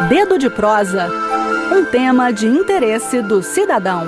Dedo de prosa. Um tema de interesse do cidadão.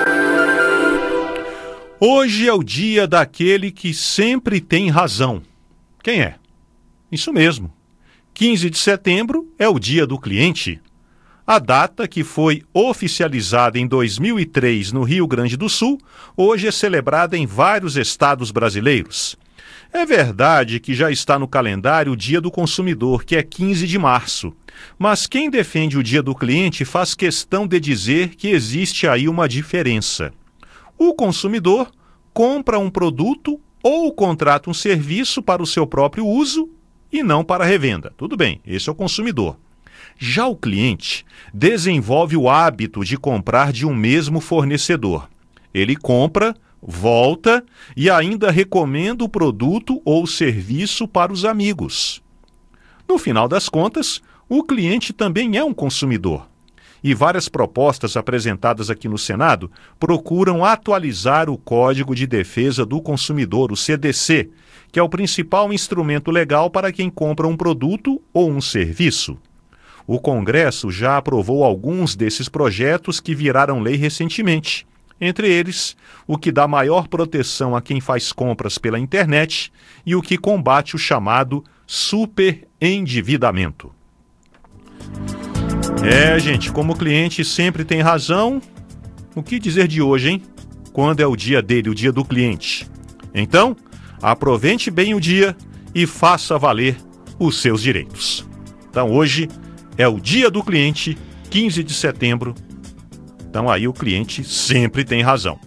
Hoje é o dia daquele que sempre tem razão. Quem é? Isso mesmo. 15 de setembro é o dia do cliente. A data, que foi oficializada em 2003 no Rio Grande do Sul, hoje é celebrada em vários estados brasileiros. É verdade que já está no calendário o Dia do Consumidor, que é 15 de março. Mas quem defende o Dia do Cliente faz questão de dizer que existe aí uma diferença. O consumidor compra um produto ou contrata um serviço para o seu próprio uso e não para revenda. Tudo bem, esse é o consumidor. Já o cliente desenvolve o hábito de comprar de um mesmo fornecedor. Ele compra, volta e ainda recomenda o produto ou serviço para os amigos. No final das contas, o cliente também é um consumidor. E várias propostas apresentadas aqui no Senado procuram atualizar o Código de Defesa do Consumidor, o CDC, que é o principal instrumento legal para quem compra um produto ou um serviço. O Congresso já aprovou alguns desses projetos que viraram lei recentemente. Entre eles, o que dá maior proteção a quem faz compras pela internet e o que combate o chamado superendividamento. Gente, como o cliente sempre tem razão, o que dizer de hoje, hein? Quando é o dia dele, o dia do cliente? Então, aproveite bem o dia e faça valer os seus direitos. Então, hoje é o dia do cliente, 15 de setembro. Então, aí o cliente sempre tem razão.